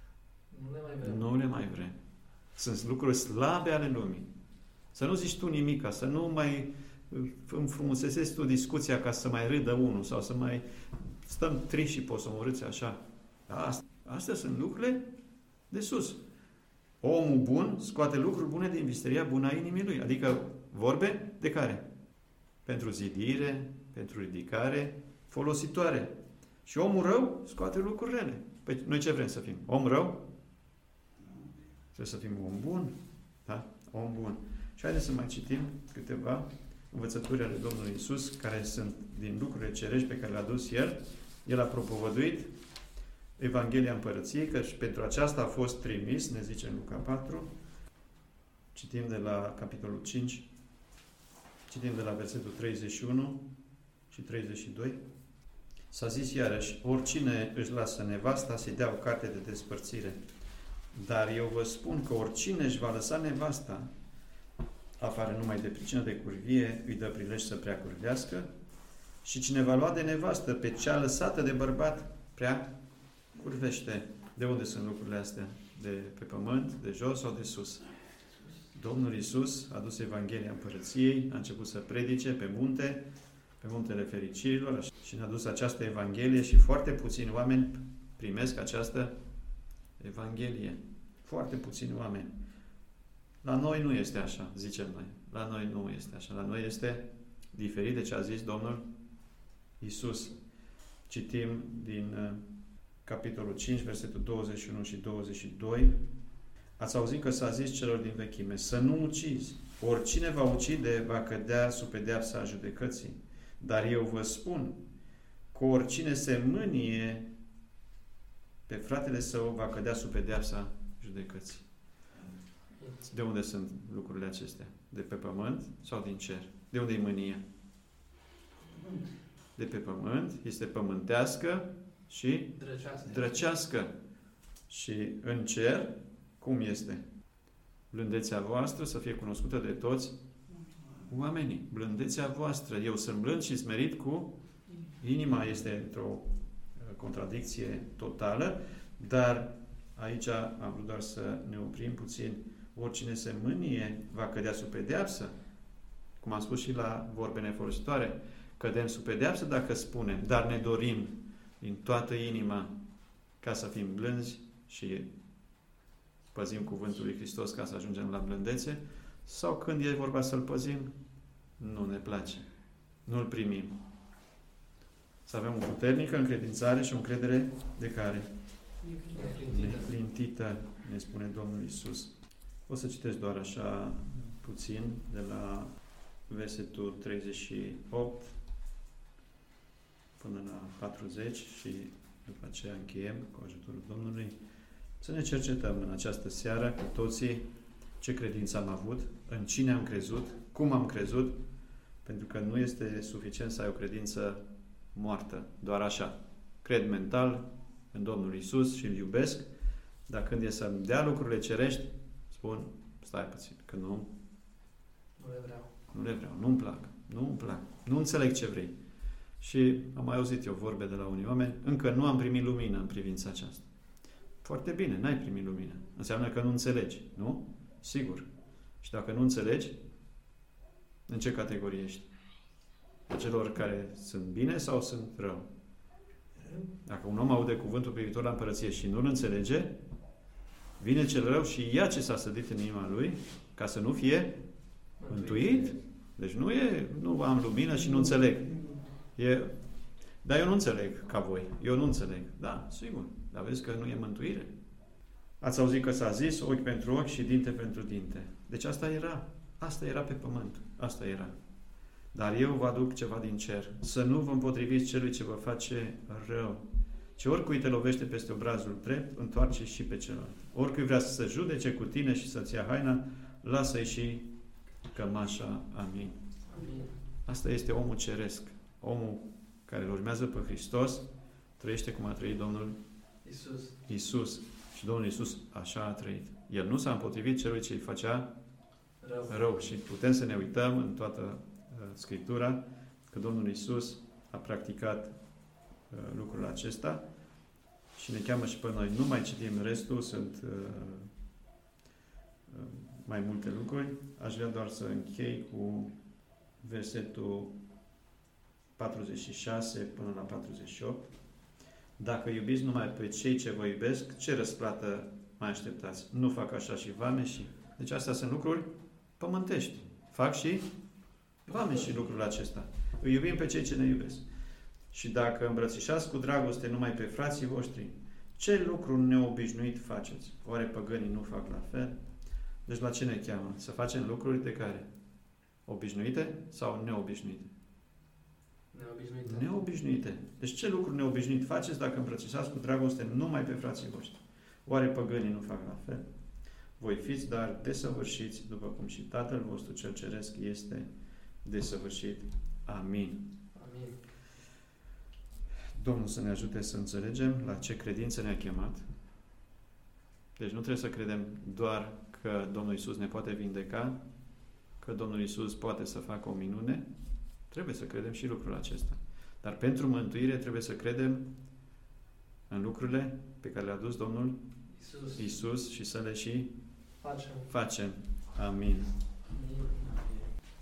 Nu le mai vrem. Nu le mai vrem. Sunt lucruri slabe ale lumii. Să nu zici tu nimica, să nu mai înfrumusețezi tu discuția ca să mai râdă unul sau să mai stăm triși și posomorâți așa. Astea, astea sunt lucrurile de sus. Omul bun scoate lucruri bune din visteria bună a inimii lui. Adică vorbe de care? Pentru zidire, pentru ridicare, folositoare. Și omul rău scoate lucruri rele. Păi noi ce vrem să fim? Om rău? Trebuie să fim om bun. Da? Om bun. Și haideți să mai citim câteva învățături ale Domnului Iisus, care sunt din lucrurile cerești pe care le-a dus El. El a propovăduit Evanghelia Împărăției, că și pentru aceasta a fost trimis, ne zice în Luca patru. Citim de la capitolul cinci, citim de la versetul treizeci și unu și treizeci și doi. S-a zis iarăși, oricine își lasă nevasta să-i dea o carte de despărțire. Dar eu vă spun că oricine își va lăsa nevasta, afară numai de pricină de curvie, îi dă prilej să prea curvească, și cine va lua de nevastă pe cea lăsată de bărbat, prea curvește. De unde sunt lucrurile astea? De pe pământ, de jos sau de sus? Domnul Iisus a dus Evanghelia Împărăției, a început să predice pe munte, pe muntele fericirilor, și ne-a dus această Evanghelie și foarte puțini oameni primesc această Evanghelie. Foarte puțini oameni. La noi nu este așa, zicem noi. La noi nu este așa. La noi este diferit de ce a zis Domnul Iisus. Citim din uh, capitolul cinci, versetul douăzeci și unu și douăzeci și doi. Ați auzit că s-a zis celor din vechime, să nu ucizi. Oricine va ucide va cădea sub pedeapsa a judecății. Dar eu vă spun că oricine se mânie pe fratele său va cădea sub pedeapsa judecății. De unde sunt lucrurile acestea? De pe pământ sau din cer? De unde e mânia? De pe pământ, este pământească și Drăcească. drăcească. Și în cer, cum este? Blândețea voastră să fie cunoscută de toți oamenii. Blândețea voastră. Eu sunt blând și smerit cu inima. Este într-o contradicție totală, dar aici am vrut doar să ne oprim puțin. Oricine se mânie va cădea sub pedeapsă. Cum am spus și la vorbe nefolositoare, cădem sub pedeapsă dacă spunem, dar ne dorim din toată inima ca să fim blânzi și păzim cuvântul lui Hristos ca să ajungem la blândețe, sau când e vorba să-L păzim, nu ne place. Nu-L primim. Să avem o puternică încredințare și o încredere de care? Neclintită, ne spune Domnul Iisus. O să citesc doar așa puțin de la versetul treizeci și opt până la patruzeci și după aceea încheiem cu ajutorul Domnului. Să ne cercetăm în această seară cu toții ce credință am avut, în cine am crezut, cum am crezut, pentru că nu este suficient să ai o credință moartă, doar așa. Cred mental în Domnul Iisus și îl iubesc, dar când e să-mi dea lucrurile cerești, spun, stai puțin, că nu, Nu le vreau. nu le vreau, nu-mi plac. Nu îmi plac. Nu înțeleg ce vrei. Și am mai auzit eu vorbe de la unii oameni, încă nu am primit lumină în privința aceasta. Foarte bine, n-ai primit lumină. Înseamnă că nu înțelegi, nu? Sigur. Și dacă nu înțelegi, în ce categorie ești? A celor care sunt bine sau sunt rău? Dacă un om aude cuvântul privitor la împărăție și nu-l înțelege, vine cel rău și ia ce s-a sădit în inima lui ca să nu fie mântuit. Deci nu e, nu am lumină și nu înțeleg. E, dar eu nu înțeleg ca voi. Eu nu înțeleg. Da, sigur. Dar vezi că nu e mântuire. Ați auzit că s-a zis ochi pentru ochi și dinte pentru dinte. Deci asta era. Asta era pe pământ. Asta era. Dar eu vă aduc ceva din cer. Să nu vă împotriviți celui ce vă face rău. Ce oricui te lovește peste obrazul drept, întoarce și pe celălalt. Oricui vrea să se judece cu tine și să-ți ia haina, lasă-i și cămașa. Amin. Amin. Asta este omul ceresc. Omul care îl urmează pe Hristos, trăiește cum a trăit Domnul Iisus. Iisus. Și Domnul Iisus așa a trăit. El nu s-a împotrivit celui ce îi făcea Rău. rău. Și putem să ne uităm în toată uh, Scriptura că Domnul Iisus a practicat uh, lucrul acesta și ne cheamă și pe noi. Nu mai citim restul, sunt uh, uh, mai multe lucruri. Aș vrea doar să închei cu versetul patruzeci și șase până la patruzeci și opt. Dacă iubiți numai pe cei ce vă iubesc, ce răsplată mai așteptați? Nu fac așa și vame și... Deci astea sunt lucruri pământești. Fac și vame și lucrul acesta. Îi iubim pe cei ce ne iubesc. Și dacă îmbrățișați cu dragoste numai pe frații voștri, ce lucru neobișnuit faceți? Oare păgânii nu fac la fel? Deci la ce ne cheamă? Să facem lucruri de care? Obișnuite sau neobișnuite? Neobișnuită. Neobișnuite. Deci ce lucruri neobișnuit faceți dacă îmbrățișați cu dragoste numai pe frații voștri? Oare păgânii nu fac la fel? Voi fiți, dar desăvârșiți, după cum și Tatăl vostru cel Ceresc este desăvârșit. Amin. Amin. Domnul să ne ajute să înțelegem la ce credință ne-a chemat. Deci nu trebuie să credem doar că Domnul Iisus ne poate vindeca, că Domnul Iisus poate să facă o minune. Trebuie să credem și lucrul acesta. Dar pentru mântuire trebuie să credem în lucrurile pe care le-a dus Domnul Iisus. Iisus și să le și Facem. facem. Amin.